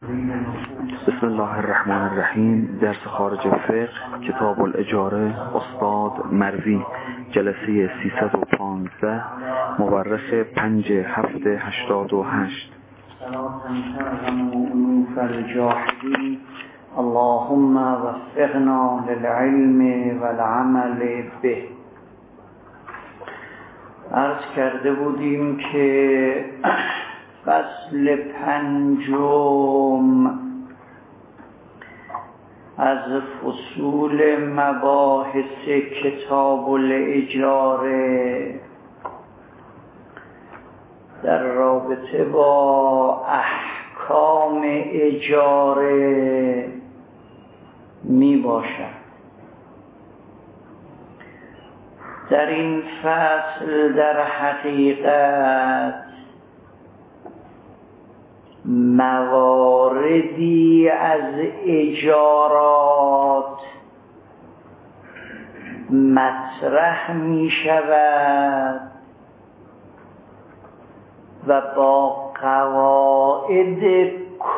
بسم الله الرحمن الرحیم. درس خارج فقه، کتاب الاجاره، استاد مروی، جلسه 315، مورخ 5/7/88. اللهم وفقنا للعلم والعمل به. عرض کرده بودیم که فصل 5 از فصول مباحث کتاب الاجاره در رابطه با احکام اجاره می باشد. در این فصل در حقیقت مواردی از اجارات مطرح می شود و با قواعد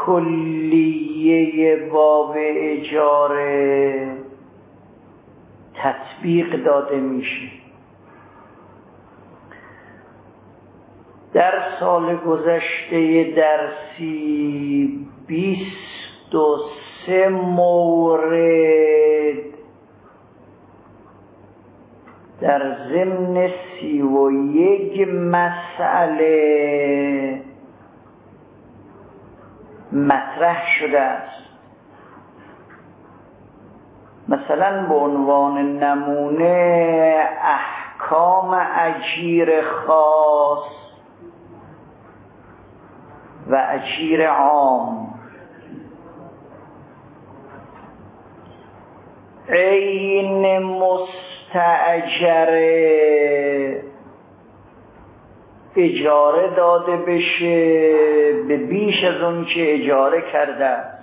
کلیه باب اجاره تطبیق داده میشه. در سال گذشته درسی 23 مورد در ضمن 31 مسئله مطرح شده است. مثلا به عنوان نمونه احکام اجیر خاص و اجیر عام، عین مستاجره اجاره داده بشه به بیش از اون که اجاره کرده است.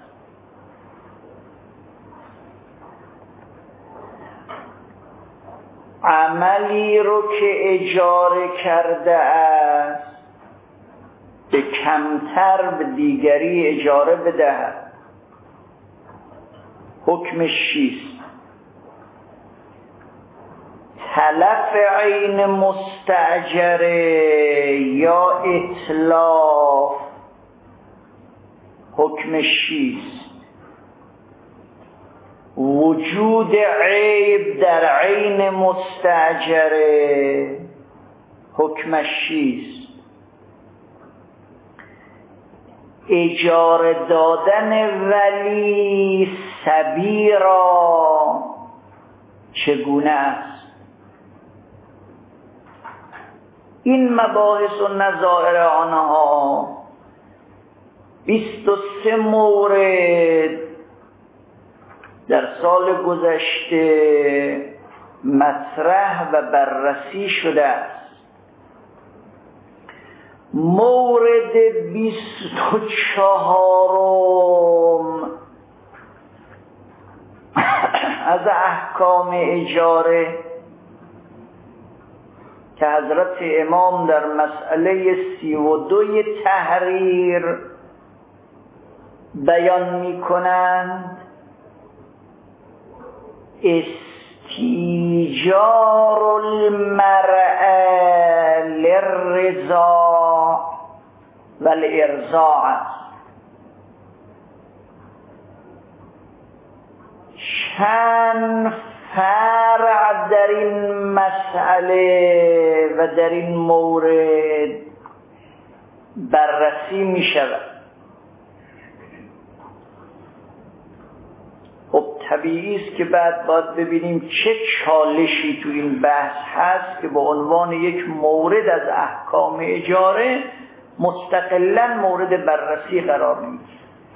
عملی رو که اجاره کرده است به کمتر به دیگری اجاره بدهد. حکمش چیست؟ تلف عین مستاجره یا اتلاف حکمش چیست؟ وجود عیب در عین مستاجره حکمش چیست؟ اجاره دادن ولی صبی را چگونه است؟ این مباحث و نظائر آنها 23 مورد در سال گذشته مطرح و بررسی شده است. مورد 24 از احکام اجاره که حضرت امام در مسئله 32 تحریر بیان می کنند، استیجار المرء للرضاع والارضاع است. چند فرع در این مسئله و در این مورد بررسی می شود. خب طبیعی است که بعد باید ببینیم چه چالشی تو این بحث هست که به عنوان یک مورد از احکام اجاره مستقلاً مورد بررسی قرار میگیره.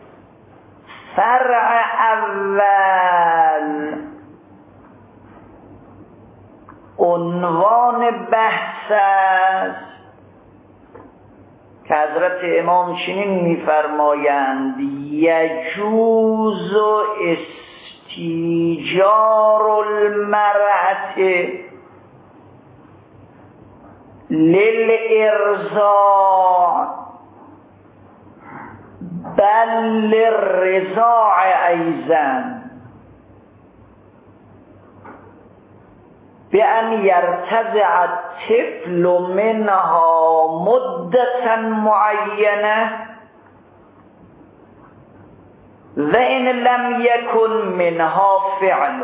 فرع اول عنوان بحث است که حضرت امام چنین می‌فرمایند: یجوز استیجار المرأة للارضاع بل رضاع ایزن بأن يرتضع الطفل منها مدة معينة وإن لم يكن منها فعل.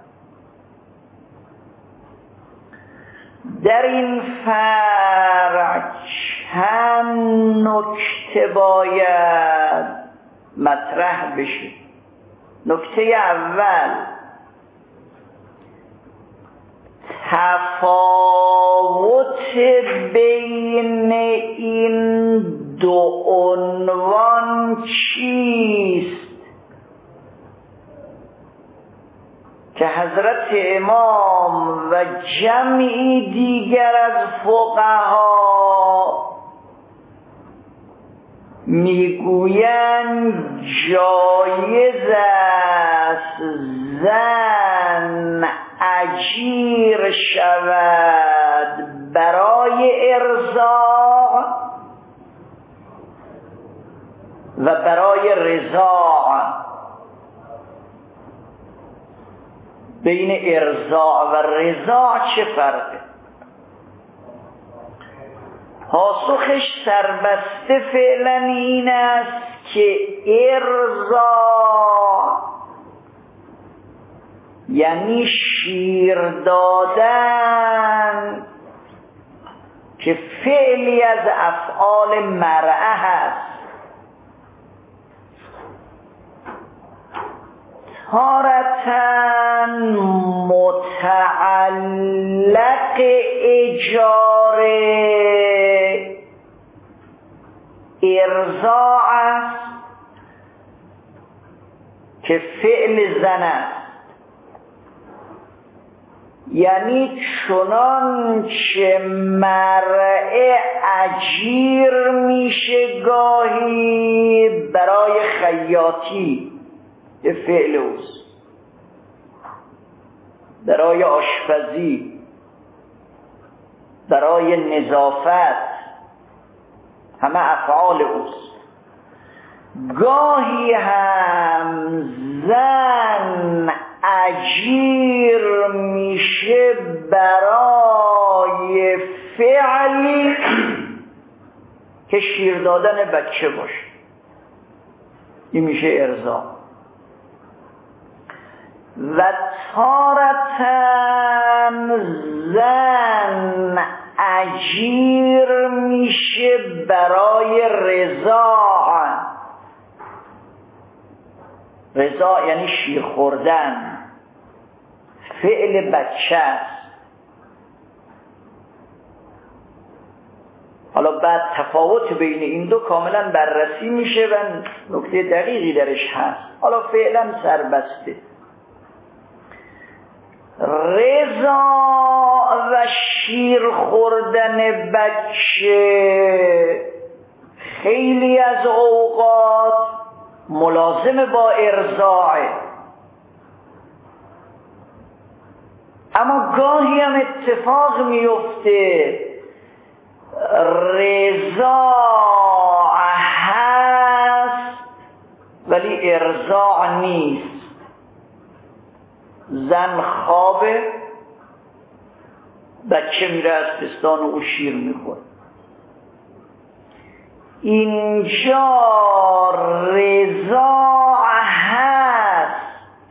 در این فرع چند نکته باید مطرح بشه. نکته اول، تفاوت بین این دو عنوان چیست که حضرت امام و جمعی دیگر از فقها میگویند جایز است زن اجیر شود برای ارضاع و برای رضاع. بین ارضاع و رضاع چه فرقه؟ پاسخش سربسته فعلا این است که ارضاع یعنی شیر دادن که فعلی از افعال مرأه هست. تارةً متعلق اجاره ارضاع است که فعل زن است، یعنی چنانچه مرء اجیر میشه گاهی برای خیاطی، یه فعل اوست، برای آشپزی، برای نظافت، همه افعال اوست. گاهی هم زن اجیر میشه برای فعلی که شیر دادن بچه باشه، این میشه ارضاع. و تارةً زن اجیر میشه برای رضاع. رضاع یعنی شیر خوردن، فعل بچه است. حالا بعد تفاوت بین این دو کاملا بررسی میشه و نکته دقیقی درش هست. حالا فعلا سربسته. رضاع و شیر خوردن بچه خیلی از اوقات ملازم با ارضاعه، اما گاهی هم اتفاق میفته رضاع هست ولی ارضاع نیست. زن خوابه، بچه میره از پستان او شیر میخوره. اینجا رضاع هست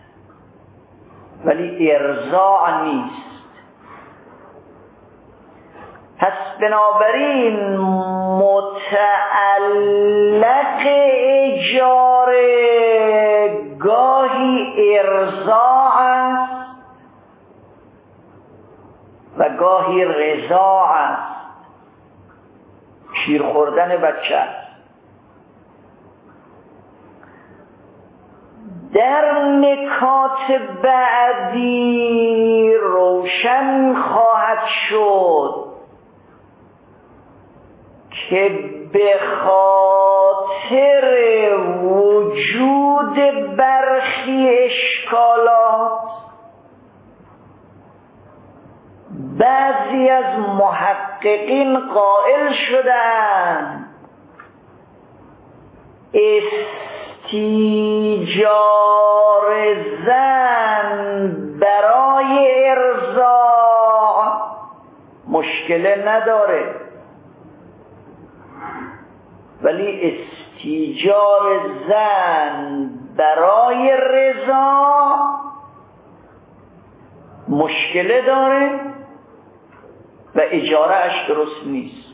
ولی ارضاع نیست. پس بنابراین متعلق اجاره گاهی ارضاع است و گاهی رضاع است، شیر خوردن بچه است. در نکات بعدی روشن خواهد شد که به خاطر وجود برخی اشکالات بعضی از محققین قائل شدند استیجار زن برای ارضاع مشکل نداره، ولی استیجار زن برای رضا مشکل داره و اجاره اش درست نیست.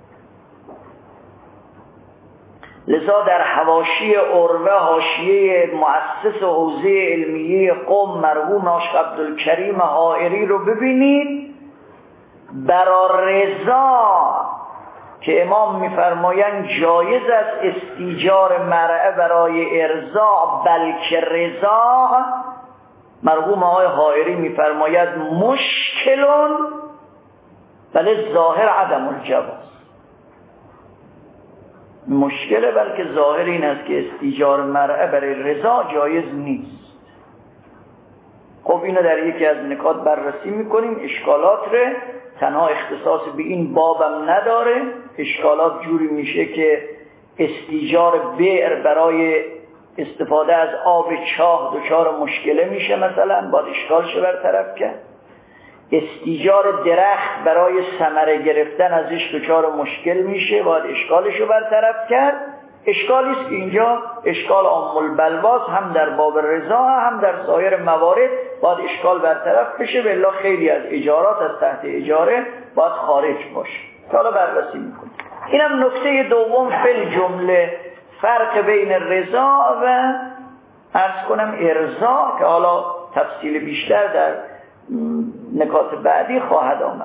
لذا در حواشی عروه حاشیه مؤسس حوزه علمیه قم مرحوم آقا عبدالکریم حائری رو ببینید. برای رضا که امام میفرمایند جایز است استیجار مرأه برای ارضاع، بلکه رضا مرحوم آقای حائری میفرماید مشکلون، بله ظاهر عدم الجواز مشکله، بلکه ظاهر این است که استیجار مرأه برای رضا جایز نیست. خب اینو در یکی از نکات بررسی میکنیم. اشکالات ره تنها اختصاص به این بابم نداره. اشکالات جوری میشه که استیجار بئر برای استفاده از آب چاه دچار مشکله میشه، مثلا باید اشکالش برطرف کرد. استیجار درخت برای ثمره گرفتن ازش دچار مشکل میشه، باید اشکالش رو برطرف کرد. اشکالی است که اینجا اشکال عام البلواس، هم در باب رضا هم در سایر موارد باید اشکال برطرف بشه، بالله خیلی از اجارات از تحت اجاره باید خارج باشه. حالا بررسی میکنیم. اینم نکته دوم فل جمله، فرق بین رضا و عرض کنم ارضا، که حالا تفصیل بیشتر در نکات بعدی خواهد آمد.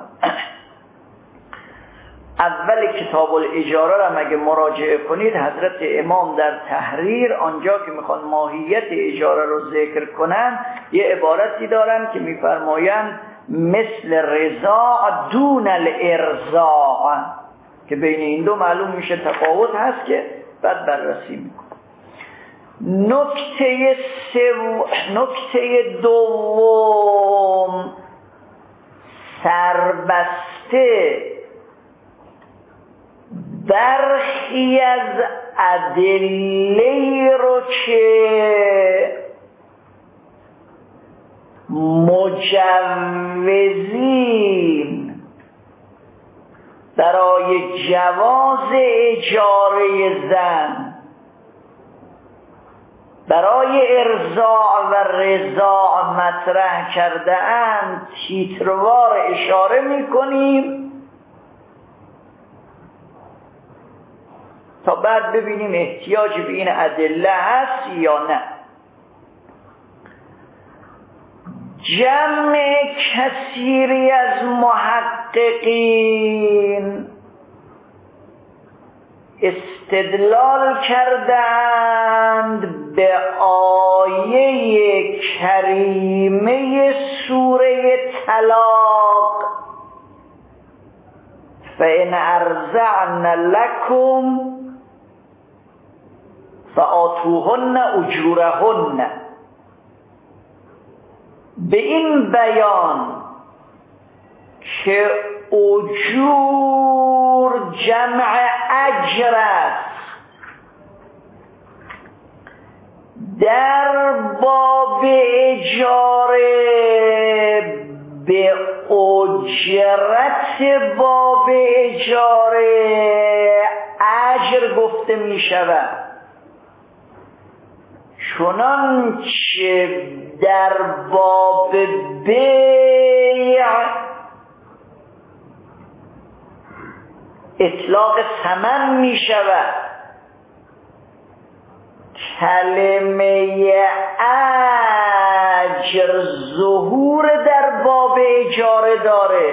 اول کتاب الاجاره را مگه مراجعه کنید، حضرت امام در تحریر آنجا که میخوان ماهیت اجاره رو ذکر کنن یه عبارتی دارن که میفرمایند مثل رضا دون الارضاع، که بین این دو معلوم میشه تفاوت هست که بعد بررسی میکنه. نکته دوم، سربسته برخی از ادله رو که مجوزین برای جواز اجاره زن برای ارضاع و رضاع مطرح کرده اند تیتروار اشاره میکنیم تا بعد ببینیم احتیاج به این ادله هست یا نه. جمع کثیری از محققین استدلال کردند به آیه کریمه سوره طلاق فَإِنْ أَرْضَعْنَ لَكُمْ فَآتُوهُنَّ أُجُورَهُنَّ. به این بیان که اجور جمع اجر است، در باب اجاره به اجرت باب اجاره اجر گفته می شود، چنانچه در باب بیع اطلاق ثمن می شود. کلمه اجر ظهور در باب اجاره داره.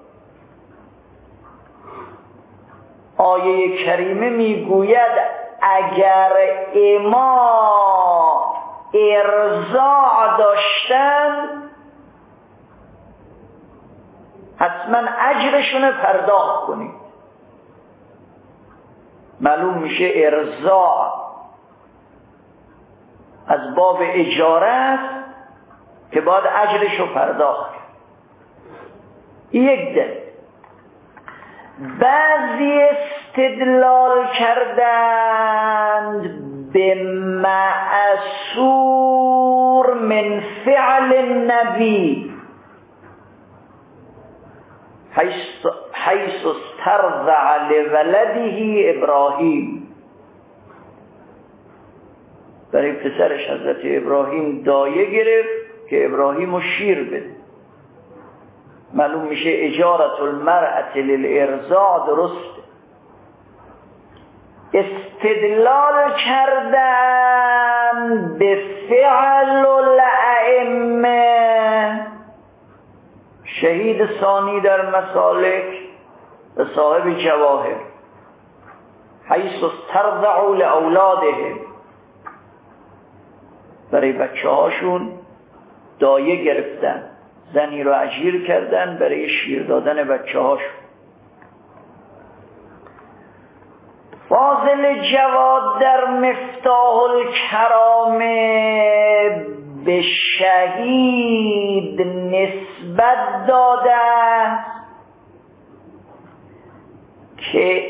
آیه کریمه می گوید اگر اما ارضاع داشتن حتما اجرشون پرداخت کنید. معلوم میشه ارضاع از باب اجاره است که باید اجرش رو پرداخت. یک دل. بعضی استدلال کردند به معصور من فعل النبی حیث استرضع لولده ابراهیم. برای پسرش حضرت ابراهیم دایه گرفت که ابراهیم رو شیر بده. معلوم میشه اجارت المرأة للارضاع درست. استدلال کردن به فعل الائمه شهید ثانی در مسالک و صاحب جواهر، حیث استرضعوا لاولادهم، برای بچه هاشون دایه گرفتن، زنی رو اجیر کردن برای شیر دادن بچه هاشون. فاضل جواد در مفتاح الکرامه به شهید نسبت داده که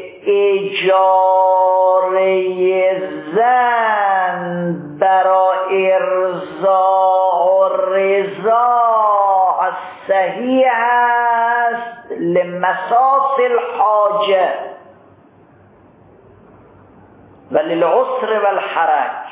اجاره زن برای ارضاء و رضاع صحیح است لمساس الحاجه و للعسر و الحرج.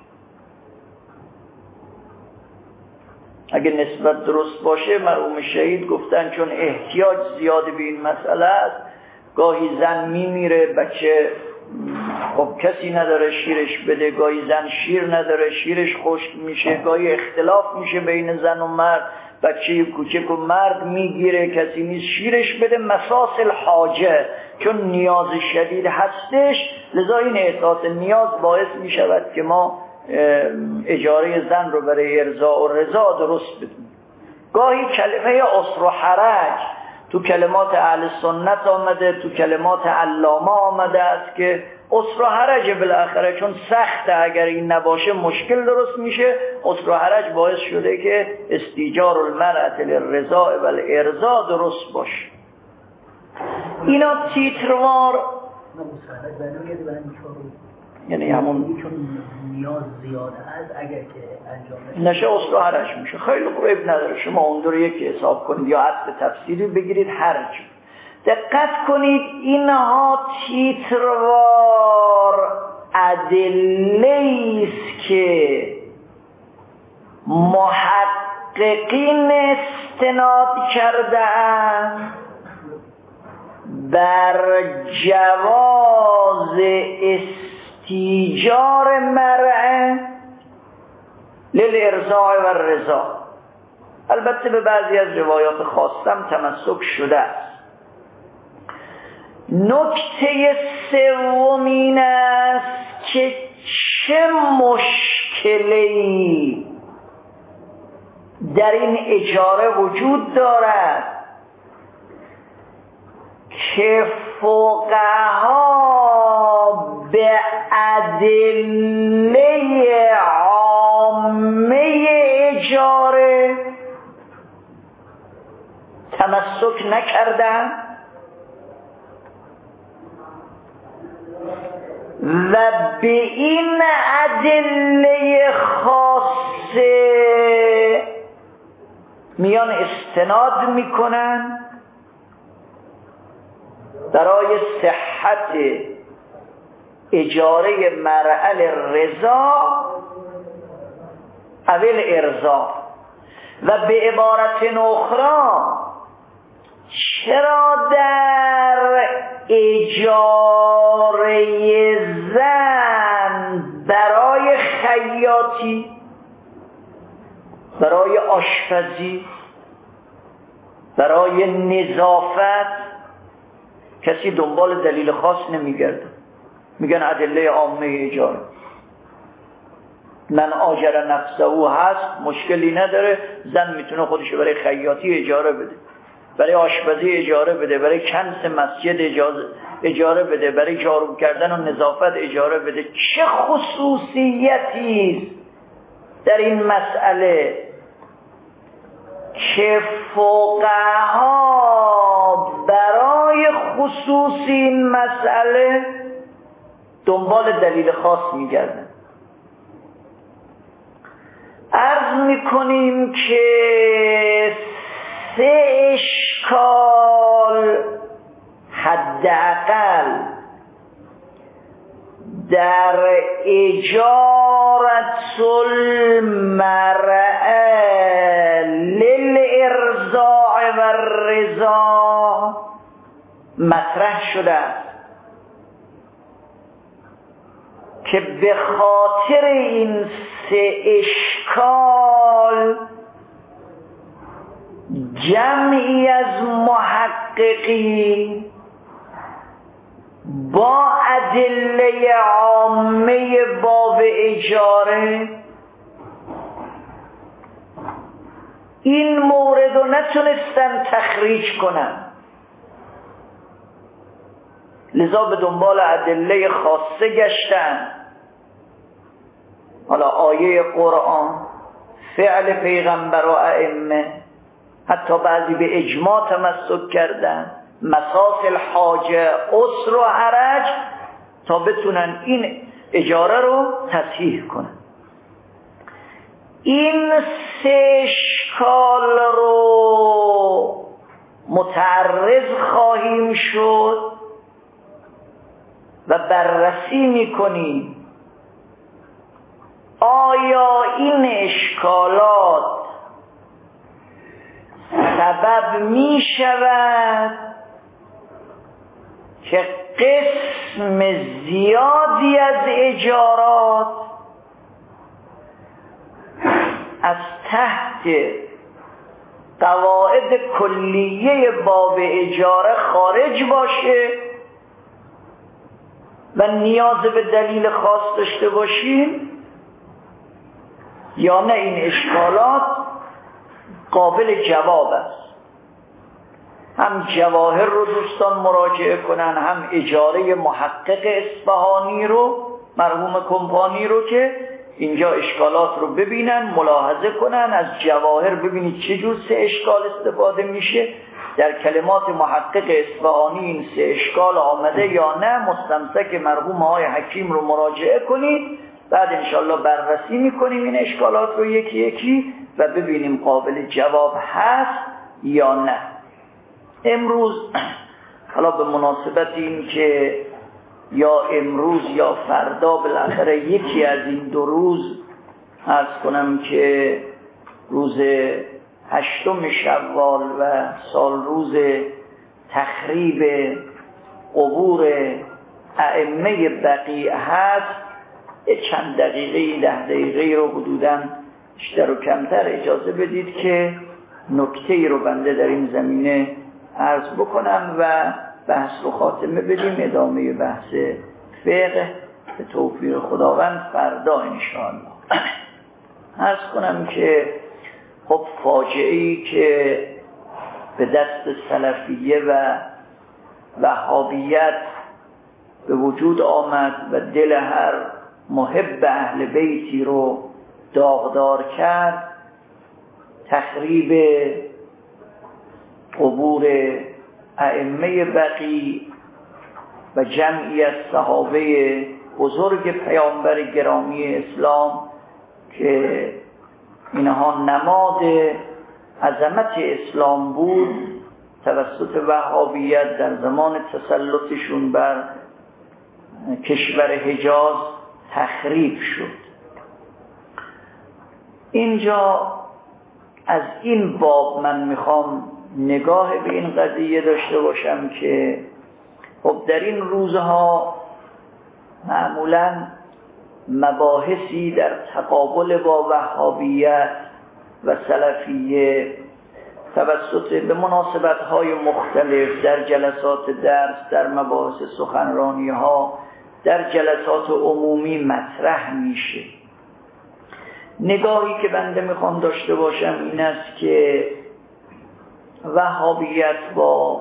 اگه نسبت درست باشه مرحوم شهید گفتن چون احتیاج زیاد به این مسئله است، گاهی زن میمیره بچه خب کسی نداره شیرش بده، گاهی زن شیر نداره شیرش خشک میشه، گاهی اختلاف میشه بین زن و مرد، بچه کوچک و مرد میگیره کسی نیست شیرش بده، مساس الحاجه، چون نیاز شدید هستش، لذا این احساس نیاز باعث میشود که ما اجاره زن رو برای ارضاء و رضا درست بدیم. گاهی کلمه عسر و حرج تو کلمات اهل سنت آمده، تو کلمات علامه آمده است که عسر و حرج بالاخره چون سخته، اگر این نباشه مشکل درست میشه. عسر و حرج باعث شده که استیجار المرأة للرضاع و الارضاء درست باشه. اینا تیتروار یعنی همون چون نیاز زیاده است اگر که انجام نشه عسر و حرج میشه. خیلی خوب نداره، شما اون رو یکی حساب کنید یا عطف تفسیری بگیرید حرج. دقت کنید اینها تیتروار ادله است که محققین استناد کرده‌اند بر جواز استیجار مرأة للارضاع و الرضاع. البته به بعضی از روایات خاصم تمسک شده است. نکته سوم این است که چه مشکلی در این اجاره وجود دارد که فقها به ادله عامه اجاره تمسک نکردند و به این ادله خاصه میان استناد میکنن برای صحت اجاره مرعل رضا اول ارضا. و به عبارت اخرى چرا در اجاره زن برای خیاطی، برای آشپزی، برای نظافت کسی دنبال دلیل خاص نمیگرده، میگن ادله عامه اجاره، من آجر نفسه او هست مشکلی نداره، زن میتونه خودشو برای خیاطی اجاره بده، برای آشپزی اجاره بده، برای کنس مسجد اجاره بده، برای جارو کردن و نظافت اجاره بده. چه خصوصیتی در این مسئله که فقها برای خصوص این مسئله دنبال دلیل خاص میگردن؟ عرض میکنیم که 3 اشکال حداقل در اجارت المرأة للارضاع و الرضاع مطرح شده است که به خاطر این 3 اشکال جمعی از محققین با ادله عامه باب اجاره این مورد رو نتونستن تخریج کنن، لذا به دنبال ادله خاصه گشتن. حالا آیه قرآن، فعل پیغمبر و ائمه، حتی بعضی به اجماع تمسک کردن، مساس الحاجه، عسر و حرج، تا بتونن این اجاره رو تصحیح کنن. این 3 اشکال رو متعرض خواهیم شد و بررسی میکنیم آیا این اشکالات سبب می شود که قسم زیادی از اجارات از تحت قواعد کلیه باب اجاره خارج باشه و نیاز به دلیل خاص داشته باشیم، یا نه این اشکالات قابل جواب است. هم جواهر رو دوستان مراجعه کنن، هم اجاره محقق اصفهانی رو، مرحوم کمپانی رو، که اینجا اشکالات رو ببینن، ملاحظه کنن، از جواهر ببینید چه جور 3 اشکال استفاده میشه. در کلمات محقق اصفهانی این 3 اشکال آمده یا نه، مستمسک مرحوم های حکیم رو مراجعه کنید. بعد انشالله بررسی میکنیم این اشکالات رو یکی یکی و ببینیم قابل جواب هست یا نه. امروز حالا به مناسبت این که یا امروز یا فردا بالاخره یکی از این 2 روز عرض کنم که روز 8 شوال و سال روز تخریب قبور ائمه بقیع هست، چند دقیقه 10 دقیقه رو حدوداً بیشتر و کمتر اجازه بدید که نکته‌ای رو بنده در این زمینه عرض بکنم و بحث رو خاتمه بدیم. ادامه بحث فقه به توفیق خداوند فردا انشاءالله. عرض کنم که خب فاجعه‌ای که به دست سلفیه و وهابیت به وجود آمد و دل هر محب اهل بیتی رو داغدار کرد، تخریب قبور ائمه بقیع و جمعی از صحابه بزرگ پیامبر گرامی اسلام که اینها نماد عظمت اسلام بود، توسط وهابیت در زمان تسلطشون بر کشور حجاز تخریب شد. اینجا از این باب من میخوام نگاه به این قضیه داشته باشم که خب در این روزها معمولاً مباحثی در تقابل با وهابیت و سلفیه توسط به مناسبت‌های مختلف در جلسات درس، در مباحث سخنرانی‌ها، در جلسات عمومی مطرح میشه. نگاهی که بنده میخوام داشته باشم این است که وهابیت با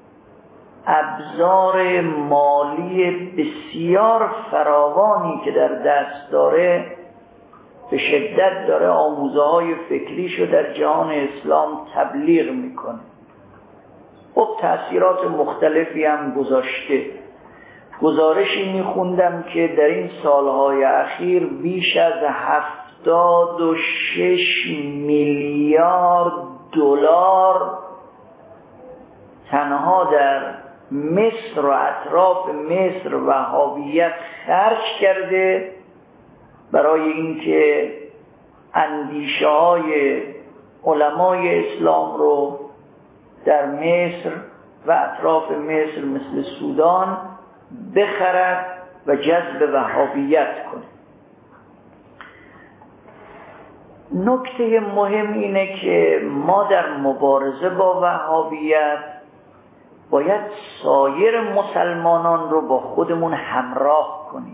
ابزار مالی بسیار فراوانی که در دست داره به شدت داره آموزه‌های فکریشو در جهان اسلام تبلیغ میکنه. خب تأثیرات مختلفی هم گذاشته. گزارشی میخوندم که در این سالهای اخیر بیش از 76 میلیارد دلار تنها در مصر و اطراف مصر وهابیت خرج کرده برای اینکه اندیشه های علمای اسلام رو در مصر و اطراف مصر مثل سودان بخرد و جذب وهابیت کنه. نکته مهم اینه که ما در مبارزه با وهابیت باید سایر مسلمانان رو با خودمون همراه کنیم.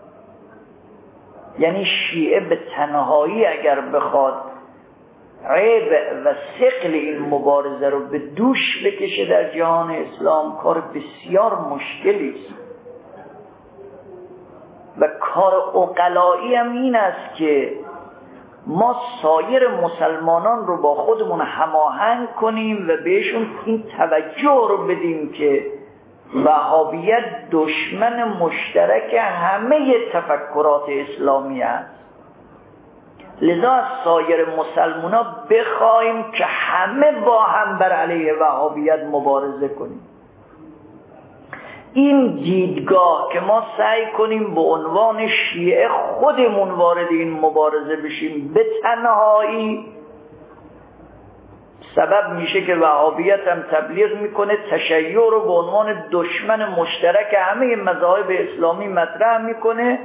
یعنی شیعه به تنهایی اگر بخواد عیب و ثقل این مبارزه رو به دوش بکشه در جهان اسلام کار بسیار مشکلی است و کار عقلایی هم این است که ما سایر مسلمانان رو با خودمون هماهنگ کنیم و بهشون این توجه رو بدیم که وهابیت دشمن مشترک همه تفکرات اسلامی است. لذا از سایر مسلمانان بخوایم که همه با هم بر علیه وهابیت مبارزه کنیم. این دیدگاه که ما سعی کنیم به عنوان شیعه خودمون وارد این مبارزه بشیم به تنهایی، سبب میشه که وهابیت هم تبلیغ میکنه تشیع رو به عنوان دشمن مشترک همه مذاهب اسلامی مطرح میکنه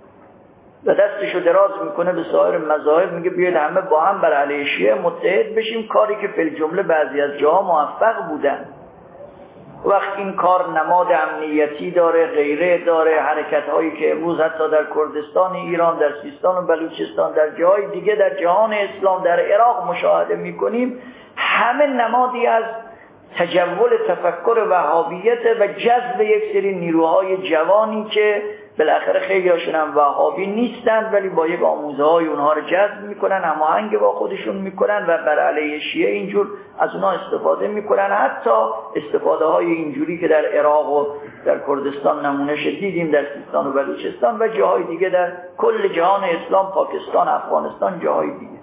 و دستشو دراز میکنه به سایر مذاهب، میگه بیاید همه با هم بر علیه شیعه متحد بشیم، کاری که فی الجمله بعضی از جاها موفق بودن. وقت این کار نماد امنیتی داره، غیره داره، حرکت هایی که امروز حتی در کردستان ایران، در سیستان و بلوچستان، در جاهای دیگه در جهان اسلام، در عراق مشاهده میکنیم، همه نمادی از تجول تفکر وهابیت و جذب یک سری نیروهای جوانی که بالاخره خیلی هاشون هم وهابی نیستند ولی با یک آموزه های اونها رو جذب میکنن، هماهنگ با خودشون میکنن و بر علیه شیعه اینجور از اونها استفاده میکنن. حتی استفاده های اینجوری که در عراق و در کردستان نمونهش دیدیم، در سیستان و بلوچستان و جاهای دیگه در کل جهان اسلام، پاکستان، افغانستان، جاهای دیگه.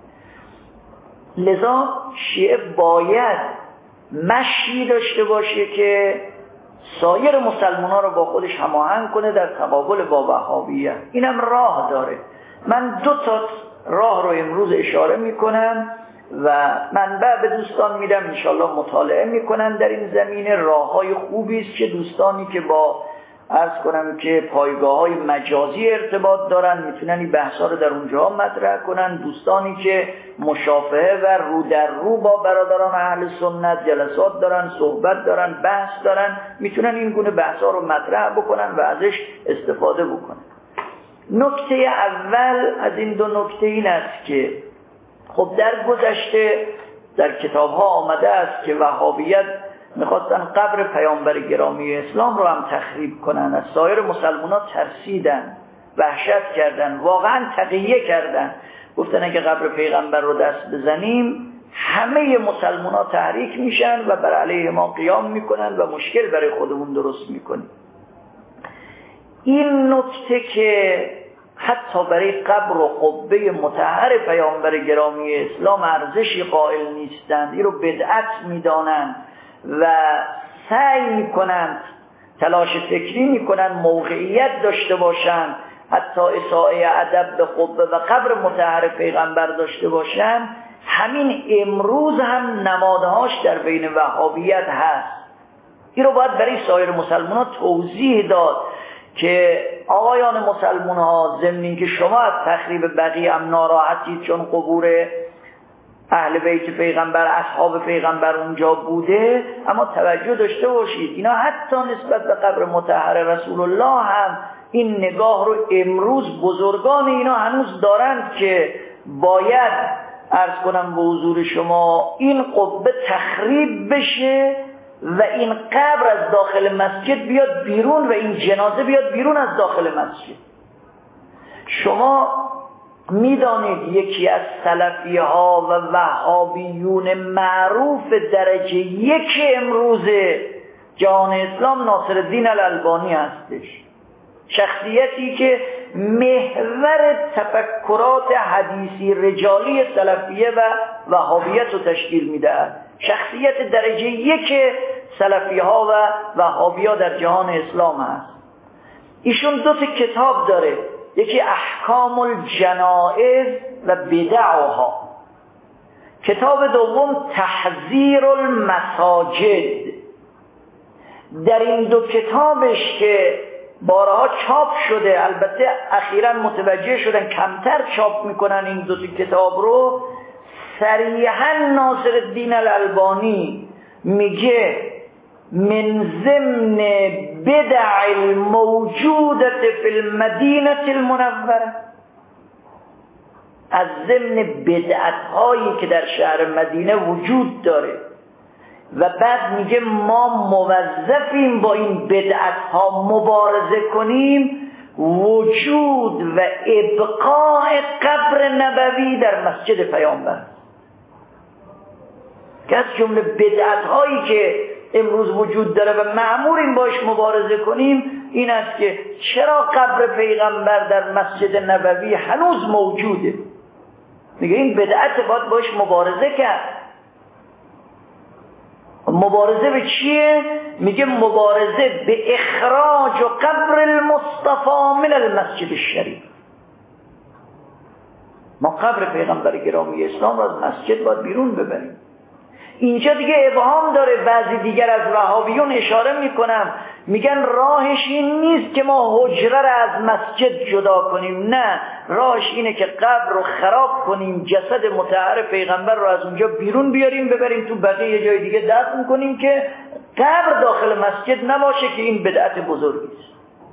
لذا شیعه باید مشی داشته باشه که سایر مسلمان‌ها رو با خودش هماهنگ کنه در تقابل با وهابیت. اینم راه داره. من 2 تا راه رو امروز اشاره میکنم و منبع به دوستان میدم، انشالله مطالعه میکنن در این زمینه. راه‌های خوبی است که دوستانی که با عرض کنم که پایگاه‌های مجازی ارتباط دارن میتونن این بحثا رو در اونجا مطرح کنن. دوستانی که مشافهه و رو در رو با برادران اهل سنت جلسات دارن، صحبت دارن، بحث دارن، میتونن این گونه بحثا رو مطرح بکنن و ازش استفاده بکنن. نکته اول از این 2 نکته این است که خب در گذشته در کتاب‌ها آمده است که وهابیت میخواستن قبر پیامبر گرامی اسلام رو هم تخریب کنن. از سایر مسلمانان ترسیدن، وحشت کردن، واقعا تقیه کردن، گفتن اگه قبر پیغمبر رو دست بزنیم همه مسلمانان تحریک میشن و بر علیه ما قیام میکنن و مشکل برای خودمون درست میکنیم. این نکته که حتی برای قبر و قبه مطهر پیامبر گرامی اسلام ارزشی قائل نیستند، این رو بدعت میدانند و سعی میکنند، تلاش فکری میکنند موقعیت داشته باشند، حتی اساءه ادب به قبه و قبر مطهر پیغمبر داشته باشند. همین امروز هم نمادهاش در بین وهابیت هست. این رو باید برای سایر مسلمانان توضیح داد که آقایان مسلمان ها، ضمن اینکه شما از تخریب بقیه هم ناراحتید چون قبور اهل بیت پیغمبر، اصحاب پیغمبر اونجا بوده، اما توجه داشته باشید اینا حتی نسبت به قبر مطهر رسول الله هم این نگاه رو امروز بزرگان اینا هنوز دارند که باید عرض کنم به حضور شما این قبه تخریب بشه و این قبر از داخل مسجد بیاد بیرون و این جنازه بیاد بیرون از داخل مسجد. شما میدانید یکی از سلفیه ها و وهابیون معروف درجه 1 امروز جهان اسلام ناصرالدین الالبانی هستش. شخصیتی که محور تفکرات حدیثی رجالی سلفیه و وهابیت رو تشکیل میدهد. شخصیت درجه یک سلفی ها و وهابی ها در جهان اسلام هست. ایشون 2 کتاب داره، یکی احکام الجنائز و بدعها، کتاب دوم تحذیر المساجد. در این 2 کتابش که بارها چاپ شده، البته اخیراً متوجه شدن کمتر چاپ میکنن این 2 کتاب رو، صریحاً ناصرالدین الالبانی میگه من ضمن بدع الموجودة فی المدینة المنوره، از ضمن بدعت هایی که در شهر مدینه وجود داره و بعد میگه ما موظفیم با این بدعت ها مبارزه کنیم، وجود و ابقاء قبر نبوی در مسجد پیامبر. که از جمله بدعت هایی که امروز وجود داره و مأموریم باش مبارزه کنیم این است که چرا قبر پیغمبر در مسجد نبوی هنوز موجوده. میگه این بدعت باید باش مبارزه کرد. مبارزه به چیه؟ میگه مبارزه به اخراج قبر المصطفى من المسجد الشریف. ما قبر پیغمبر گرامی اسلام را از مسجد باید بیرون ببریم. اینجا دیگه ابهام داره. بعضی دیگر از وهابیون اشاره میکنم، میگن راهش این نیست که ما حجره را از مسجد جدا کنیم، نه، راهش اینه که قبر رو خراب کنیم، جسد مطهر پیغمبر رو از اونجا بیرون بیاریم ببریم تو بقیه جای دیگه دفن کنیم که قبر داخل مسجد نباشه، که این بدعت بزرگی است.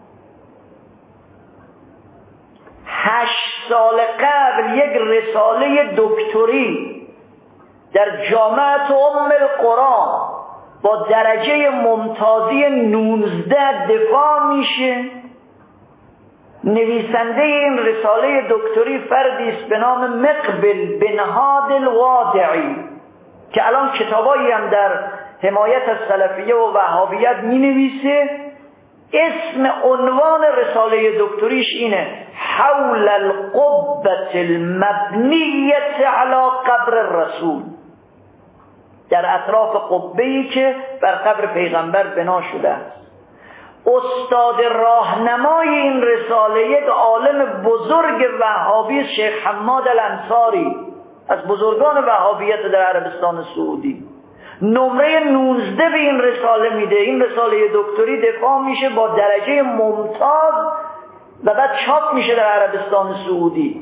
8 سال قبل یک رساله دکتری در جامعه ام القرآن با درجه ممتازی 19 دفاع میشه. نویسنده این رساله دکتری فردی است به نام مقبل بن هاد الوادعی که الان کتابایی هم در حمایت از سلفیه و وهابیت می نویسه. اسم عنوان رساله دکتریش اینه حول القبة المبنیة علی قبر الرسول، در اطراف قبه‌ای که بر قبر پیغمبر بنا شده است. استاد راهنمای این رساله یک عالم بزرگ وهابی، شیخ حماد الانصاری، از بزرگان وهابیت در عربستان سعودی، نمره 19 به این رساله میده. این رساله دکتری دفاع میشه با درجه ممتاز و بعد چاپ میشه در عربستان سعودی.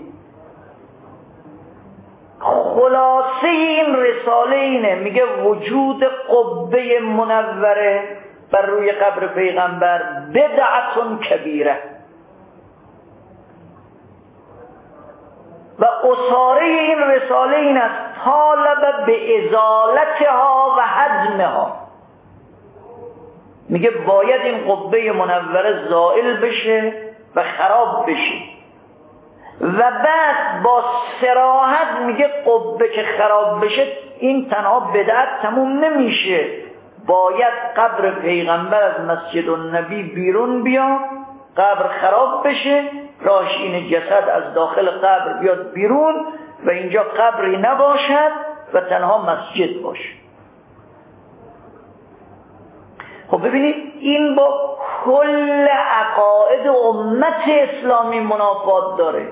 خلاصه این رساله اینه، میگه وجود قبه منوره بر روی قبر پیغمبر بدعت کبیره و اصاره این رساله این است طالب به ازالتها و هدمها. میگه باید این قبه منوره زائل بشه و خراب بشه و بعد با صراحت میگه قبه که خراب بشه این تنها بدعت تموم نمیشه، باید قبر پیغمبر از مسجد النبی بیرون بیاد، قبر خراب بشه، راهش اینه جسد از داخل قبر بیاد بیرون و اینجا قبری نباشد و تنها مسجد باشه. خب ببینید این با کل عقاید امت اسلامی منافات داره.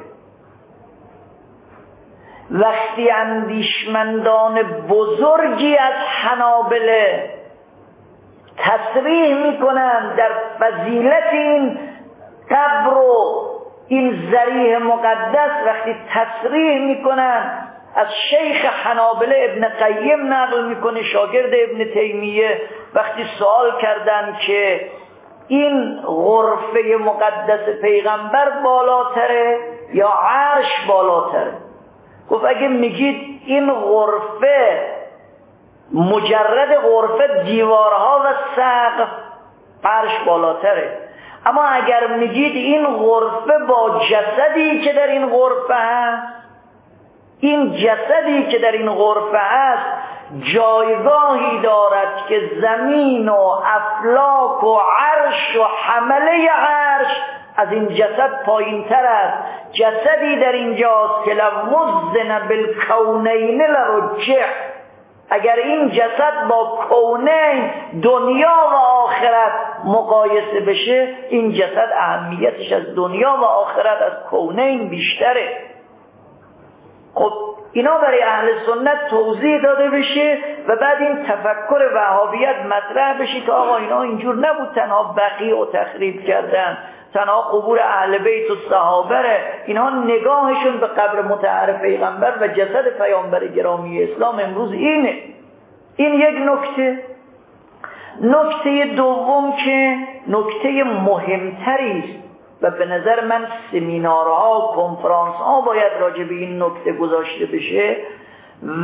وقتی اندیشمندان بزرگی از حنابله تصریح میکنن در فضیلت این قبر و این ذریح مقدس، وقتی تصریح میکنن، از شیخ حنابله ابن قیم نقل میکنه، شاگرد ابن تیمیه، وقتی سوال کردن که این غرفه مقدس پیغمبر بالاتره یا عرش بالاتره؟ گفت اگه میگید این غرفه مجرد غرفه دیوارها و سقف، عرش بالاتره، اما اگر میگید این غرفه با جسدی که در این غرفه هست، این جسدی که در این غرفه هست جایگاهی دارد که زمین و افلاک و عرش و حمله عرش از این جسد پایین تر است. جسدی در اینجاست که لوزن بالکونین لرجع، اگر این جسد با کونین دنیا و آخرت مقایسه بشه، این جسد اهمیتش از دنیا و آخرت از کونین بیشتره. خب اینا برای اهل سنت توضیح داده بشه و بعد این تفکر وهابیت مطرح بشه که آقا اینا اینجور نبود، تنها بقیع و تخریب کردن، تنها قبور اهل بیت و صحابه، اینها نگاهشون به قبر مطهر پیغمبر و جسد پیامبر گرامی اسلام امروز اینه. این یک نکته. نکته دوم که نکته مهمتری است و به نظر من سمینارها، کنفرانس‌ها باید راجع به این نکته گذاشته بشه و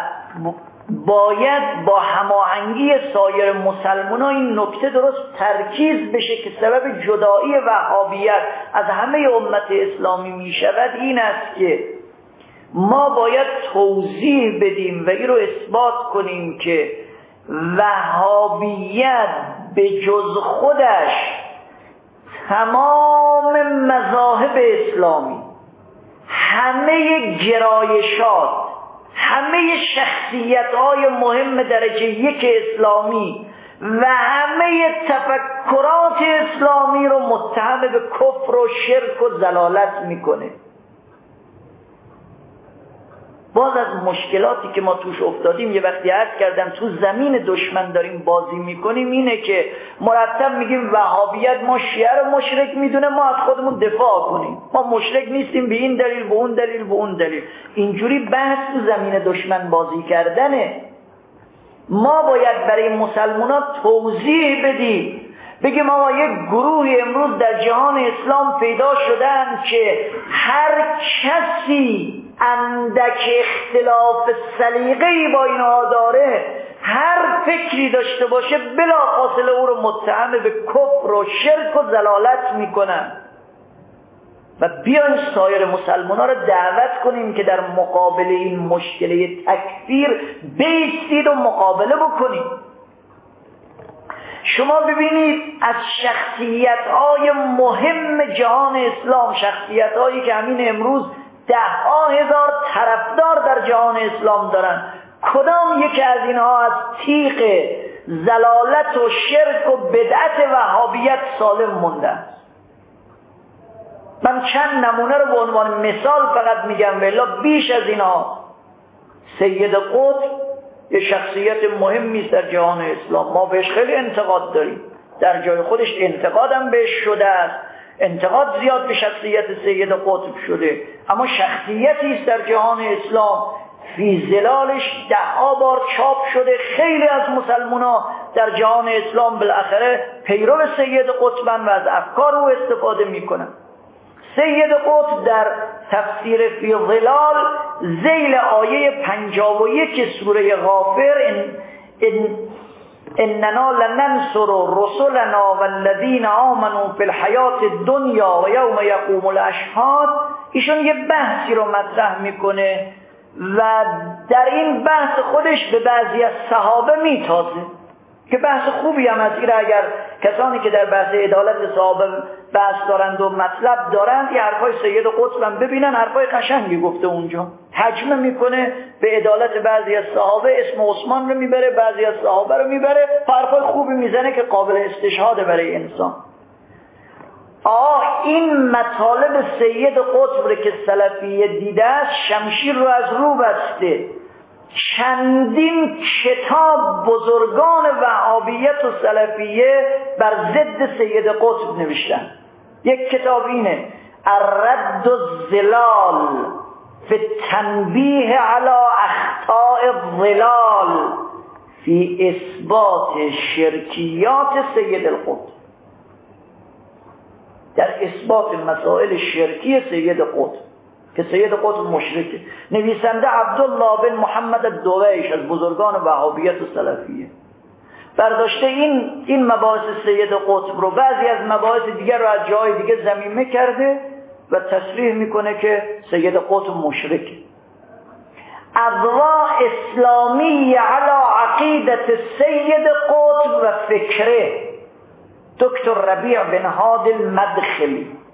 باید با هماهنگی سایر مسلمانان این نکته درست ترکیز بشه که سبب جدایی وهابیت از همه امت اسلامی می شود این است که ما باید توضیح بدیم و این رو اثبات کنیم که وهابیت به جز خودش تمام مذاهب اسلامی، همه گرایشات، همه شخصیت‌های مهم درجه یک اسلامی و همه تفکرات اسلامی رو متهم به کفر و شرک و ضلالت میکنه. باز از مشکلاتی که ما توش افتادیم، یه وقتی عرض کردم تو زمین دشمن داریم بازی میکنیم، اینه که مرتب میگیم وهابیت ما شیعه رو مشرک میدونه، ما از خودمون دفاع کنیم، ما مشرک نیستیم به این دلیل، به اون دلیل، به اون دلیل. اینجوری بحث تو زمین دشمن بازی کردنه. ما باید برای مسلمانان توضیح بدیم، بگیم آقا یک گروهی امروز در جهان اسلام پیدا شدن که هر کسی اندک اختلاف سلیقه‌ای با اینها داره، هر فکری داشته باشه، بلافاصله او رو متهم به کفر و شرک و ضلالت میکنن. و بیاین سایر مسلمانان رو دعوت کنیم که در مقابل این مشکل تکفیر بایستید و مقابله بکنید. شما ببینید از شخصیت‌های مهم جهان اسلام، شخصیت‌هایی که همین امروز 10,000 طرفدار در جهان اسلام دارن، کدام یکی از اینها از تیغ ضلالت و شرک و بدعت وهابیت سالم مونده؟ من چند نمونه رو به عنوان مثال فقط میگم، ولی بیش از اینا. سید قطب یه شخصیت مهمی است در جهان اسلام، ما بهش خیلی انتقاد داریم، در جای خودش انتقادم بهش شده است، انتقاد زیاد به شخصیت سید قطب شده، اما شخصیتی است در جهان اسلام فی ظلالش 10 بار چاپ شده. خیلی از مسلمان‌ها در جهان اسلام بالاخره پیرو سید قطبن و از افکار او استفاده میکنن. سید قطب در تفسیر فی ظلال ذیل آیه 51 سوره غافر اننا لننصر رسلنا والذین آمنوا فی الحیات الدنیا و یوم یقوم الاشهاد، ایشون یه بحثی رو مطرح میکنه و در این بحث خودش به بعضی از صحابه میتازه که بحث خوبی هم از این، اگر کسانی که در بحث عدالت صحابه بحث دارند و مطلب دارند یه حرفای سید قطب هم ببینن، حرفای قشنگی گفته اونجا، ترجمه میکنه به عدالت بعضی از صحابه، اسم عثمان رو میبره، بعضی از صحابه رو میبره، حرفای خوبی میزنه که قابل استشهاده برای انسان. این مطالب سید قطب رو که سلفیه دیده است، شمشیر رو از رو بسته. چندین کتاب بزرگان وهابیت و سلفیه بر ضد سید قطب نوشتن. یک کتاب اینه الرد الظلال فی التنبیه علی اخطاء الظلال فی اثبات شرکیات سید القطب، در اثبات مسائل شرکی سید قطب که سید قطب مشرکه. نویسنده عبدالله بن محمد الدویش از بزرگان وهابیت و سلفیه برداشته این مباحث سید قطب رو، بعضی از مباحث دیگر رو از جای دیگه ضمیمه کرده و تصریح میکنه که سید قطب مشرکه. اضواء اسلامی علی عقیدت سید قطب و فکره، دکتر ربیع بن هادی المدخلی.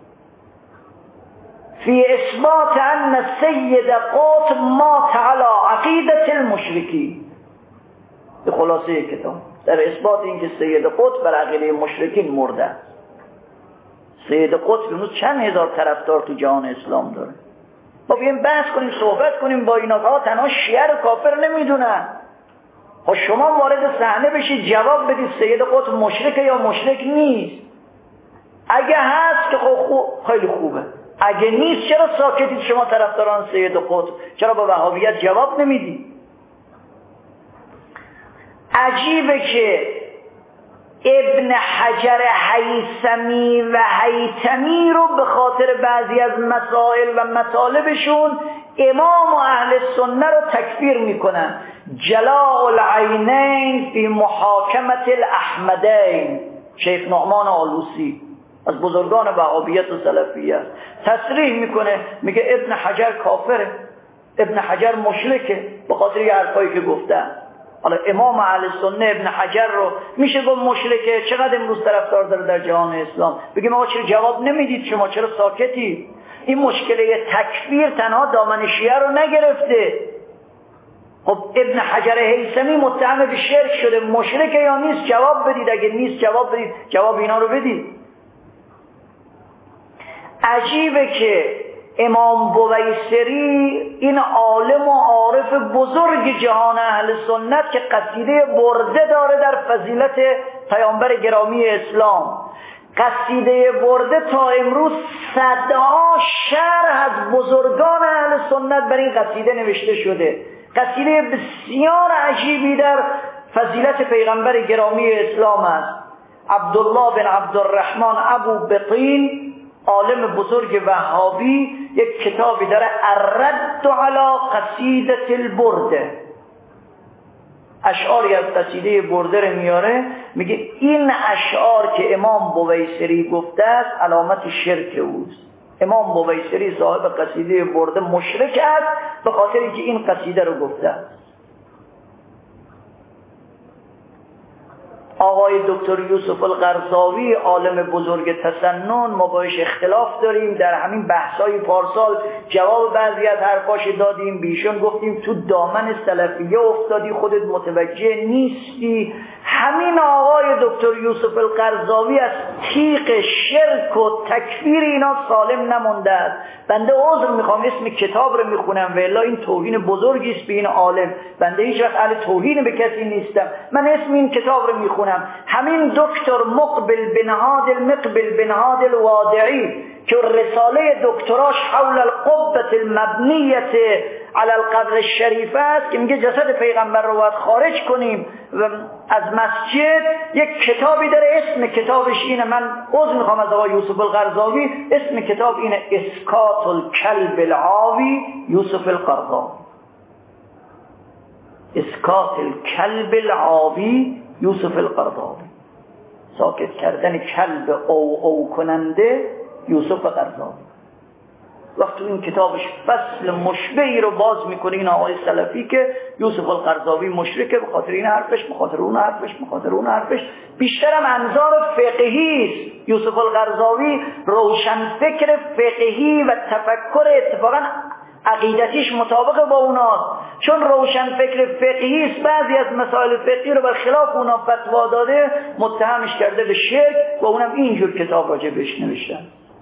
فی اثبات ان سید قطب مات علی عقیدة المشرکین. به خلاصه کتاب در اثبات اینکه سید قطب بر عقیده مشرکین مرده. سید قطب امروز چند هزار طرفدار تو جهان اسلام داره. ما بیایم بحث کنیم، صحبت کنیم با اینا. تنها شیعه رو کافر نمیدونن. خب شما وارد صحنه بشید جواب بدید سید قطب مشرکه یا مشرک نیست. اگه هست که خیلی خوبه، اگه نیست چرا ساکتید شما طرفداران سید قطب؟ چرا با وهابیت جواب نمیدید؟ عجیبه که ابن حجر هیثمی و هیثمی رو به خاطر بعضی از مسائل و مطالبشون امام و اهل سنه رو تکفیر میکنن. جلاء العینین فی محاکمة الاحمدین، شیخ نعمان آلوسی از بزرگان وهابیت و سلفیت تصریح میکنه، میگه ابن حجر کافره، ابن حجر مشرکه به خاطر یه حرفایی که گفتن. حالا امام اهل سنه ابن حجر رو میشه گفت مشرکه؟ چقدر امروز طرفدار داره در جهان اسلام؟ بگیم آقا چرا جواب نمیدید؟ شما چرا ساکتید؟ این مشکله تکفیر تنها دامن شیعه رو نگرفته. خب ابن حجر هیثمی متهم به شرک شده، مشرکه یا نیست؟ جواب بدید. اگه نیست جواب بدید، جواب اینا رو بدید. عجیبه که امام بویسری، این عالم و عارف بزرگ جهان اهل سنت که قصیده برده داره در فضیلت پیامبر گرامی اسلام، قصیده برده تا امروز صدها شرح از بزرگان اهل سنت بر این قصیده نوشته شده. قصیده بسیار عجیبی در فضیلت پیغمبر گرامی اسلام است. عبدالله بن عبدالرحمن ابو بطین، عالم بزرگ وهابی، یک کتابی داره الرد علی قصیدة البرده، اشعاری از قصیده برده رو میاره، میگه این اشعار که امام بویسری گفته است علامت شرک اوست. امام بویسری صاحب قصیده برده مشرک است به خاطر اینکه این قصیده رو گفته است. آقای دکتر یوسف القرضاوی، عالم بزرگ تسنن، ما باش اختلاف داریم، در همین بحث‌های پارسال جواب بعضی از حرفاش دادیم، بیشون گفتیم تو دامن سلفیه افتادی، خودت متوجه نیستی. همین آقای دکتر یوسف القرضاوی از تیغ شرک و تکفیر اینا سالم نمونده است. بنده عذر میخوام اسم کتاب رو میخونم و الا این توهین بزرگی است به این عالم. بنده هیچ وقت اهل توهین به کسی نیستم. من اسم این کتاب رو میخونم. همین دکتر مقبل بن هاد الوادعی که رساله دکتراش حول القبة المبنیة علی القبر الشریف است که میگه جسد پیغمبر رو باید خارج کنیم از مسجد، یک کتابی داره اسم کتابش اینه. من عذر میخوام از آقای یوسف القرضاوی، اسم کتاب اینه اسکات الکلب العاوی یوسف القرضاوی. اسکات الکلب العاوی یوسف القرضاوی، ساکت کردن کلب او کننده یوسف قرضاوی. وقتی این کتابش فصل مشبهی رو باز میکنه این آقای سلفی که یوسف القرضاوی مشرکه، به خاطر این حرفش، به خاطر اون حرفش، به خاطر اون حرفش، بیشترم انظار فقهی است. یوسف القرضاوی روشن فکر فقهی و تفکر اتفاقا عقیدتیش مطابق با اوناست، چون روشن فکر فقهی است بعضی از مسائل فقهی رو برخلاف اونا فتوا داده، متهمش کرده به شرک و اونم اینجور کتاب راجع بهش نوشتن.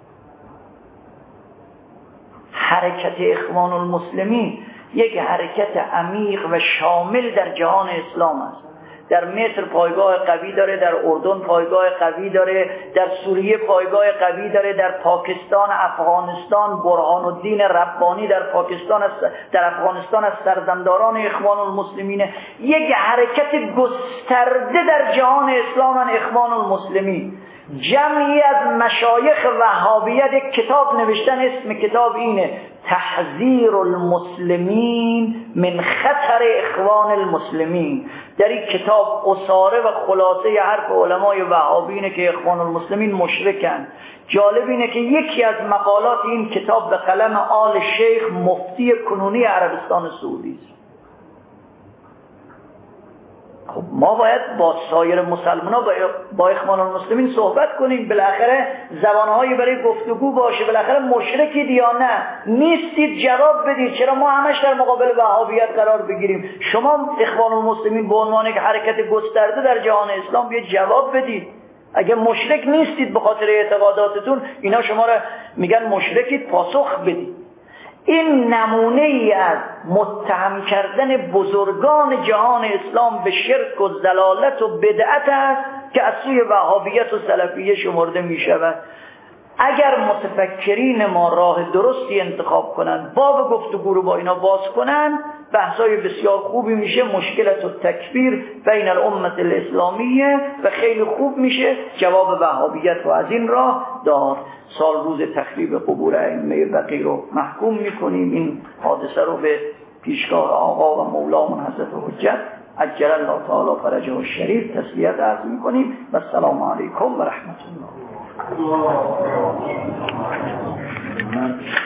حرکت اخوان المسلمین یک حرکت عمیق و شامل در جهان اسلام است. در مصر پایگاه قوی داره، در اردن پایگاه قوی داره، در سوریه پایگاه قوی داره، در پاکستان، افغانستان برهان الدین ربانی در پاکستان است، در افغانستان از سرزمداران اخوان المسلمین. یک حرکت گسترده در جهان اسلام اخوان المسلمین. جمعی از مشایخ وهابیت یک کتاب نوشتن، اسم کتاب اینه تحذیر المسلمین من خطر اخوان المسلمین. در این کتاب اصاره و خلاصه حرف علمای وهابی اینه که اخوان المسلمین مشرکن. جالب اینه که یکی از مقالات این کتاب به قلم آل شیخ مفتی کنونی عربستان سعودی است. خب ما باید با سایر مسلمان‌ها با اخوان المسلمین صحبت کنیم، بالاخره زبانهایی برای گفتگو باشه. بالاخره مشرکید یا نه؟ نیستید جواب بدید. چرا ما همش در مقابل وهابیت قرار بگیریم؟ شما اخوان المسلمین به عنوان یک حرکت گسترده در جهان اسلام بیاید جواب بدید. اگه مشرک نیستید به خاطر اعتقاداتتون، اینا شما را میگن مشرکید، پاسخ بدید. این نمونه ای از متهم کردن بزرگان جهان اسلام به شرک و ضلالت و بدعت است که از سوی وهابیت و سلفیه شمرده می شود. اگر متفکرین ما راه درستی انتخاب کنند، باب گفتگو رو با اینا باز کنند، بحثای بسیار خوبی میشه. مشکلات و تکفیر بین الامت الاسلامیه و خیلی خوب میشه جواب وهابیت رو از این راه داد. سال روز تخریب قبور ائمه بقیع رو محکوم میکنیم. این حادثه رو به پیشگاه آقا و مولامون حضرت حجت عجل الله تعالی فرجه الشریف تسلیت عرض میکنیم. و السلام علیکم و رحمت الله.